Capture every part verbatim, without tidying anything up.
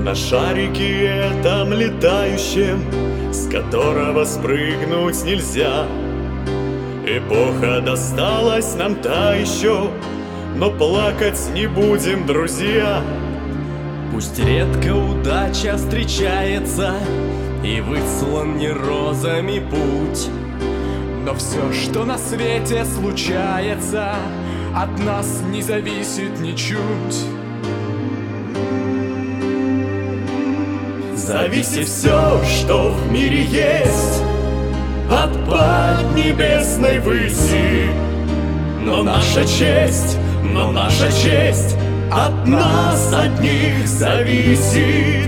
На шарике этом летающем, с которого спрыгнуть нельзя. Эпоха досталась нам та еще, но плакать не будем, друзья. Пусть редко удача встречается и выслан не розами путь, но все, что на свете случается, от нас не зависит ничуть. Зависит все, что в мире есть, от поднебесной выси. Но наша честь, но наша честь от нас одних зависит.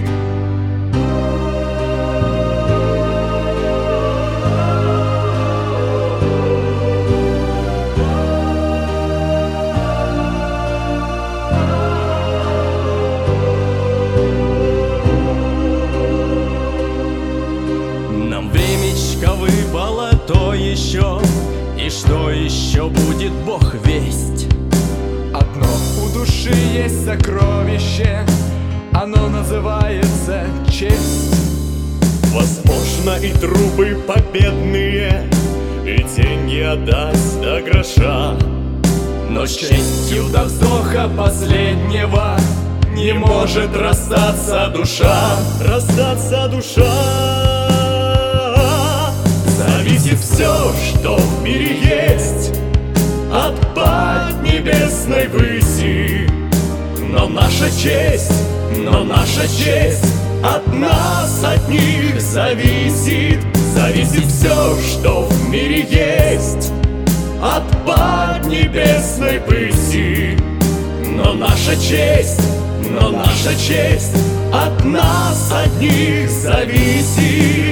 Нам времечко выпало то еще, и что еще будет, Бог весть. Одно у души есть сокровище, оно называется честь. Возможно, и трупы победные, и деньги отдать до гроша, но с честью до вздоха последнего не может расстаться душа. Расстаться душа. Зависит все, что в мире есть, от поднебесной выси. Но наша честь, но наша честь от нас одних зависит. Зависит все, что в мире есть, от поднебесной выси. Но наша честь, но наша честь от нас одних зависит.